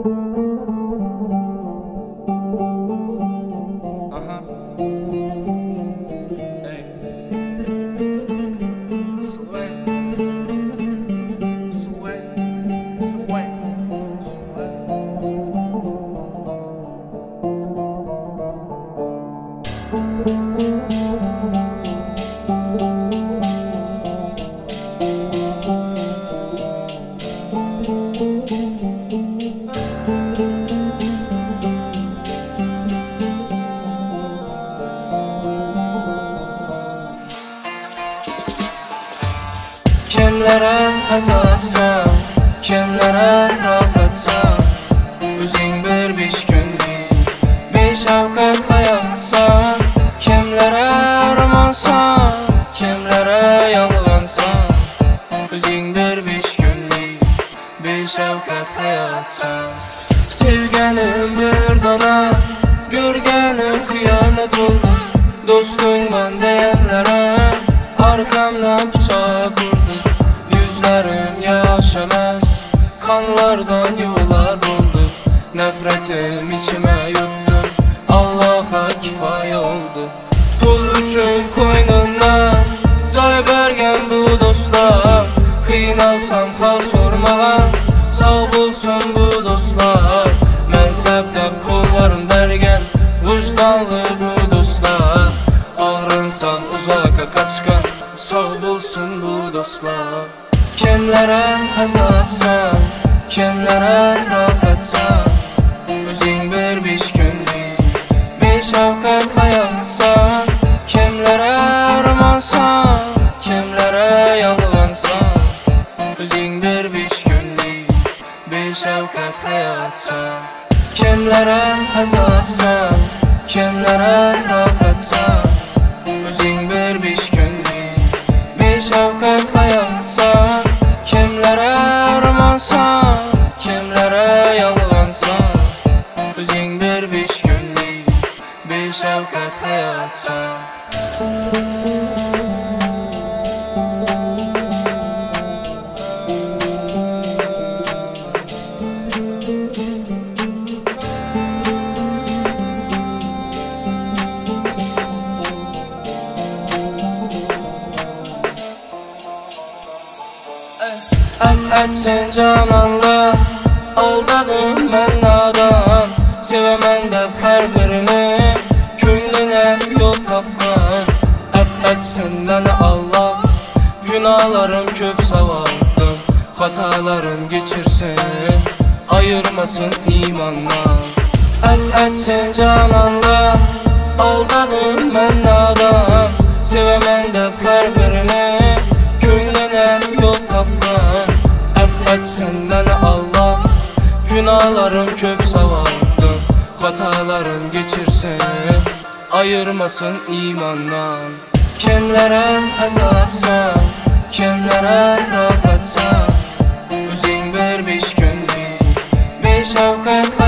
Kimlərə əzabsan, kimlərə rahatsan, özün bir beş günlük, beş şəfqət hayatsan. Kimlərə armansan, kimlərə yalvansan, özün bir beş günlük, beş şəfqət hayatsan. Sevgənim bir dana, görgənim xiyanət oldu, dostun mən deyənlərə arkamdan bıçaq vurdu. Yüzlərim yaşamaz, kanlardan yuvalar oldu. Nefretim içime yuttu, Allah'a kifaye oldu. Pul üçün koynundan cay bergen bu dostlar. Kıynalsam hal sormağa, sağ bulsun bu dostlar. Mənsəbdə kollarım bergen, vicdanlı bu dostlar. Ağrınsan uzaka kaçkan, sağ bulsun bu dostlar. Kimlərə əzabsan, kimlərə rahatsan, özün bir beş günlük, beş şəfqət hayatsan. Kimlərə armansan, kimlərə yalvansan, özün bir beş günlük, beş şəfqət hayatsan. Kimlərə əzabsan, kimlərə rahatsan, özün bir beş günlük, beş şəfqət hayatsan. Kimlərə armansan, kimlərə yalvansan, özün bir beş günlük, beş şəfqət hayatsan. Etsin cananla, aldadım mən nadan. Sevəmən də hər birini, könlünə yol tapqan. Etsin məni Allah, günahlarım köp savardım. Xatalarım geçirsin, ayırmasın imandan. Etsin cananla, aldadım mən nadan. Sevəmən də hər birini, könlünə yol tapqan. Etsin məni Allah, günahlarım köp savardım. Xatalarım geçirsin, ayırmasın imandan. Kimlərə əzabsan, kimlərə rahatsan, özün bir beş günlük, beş şəfqət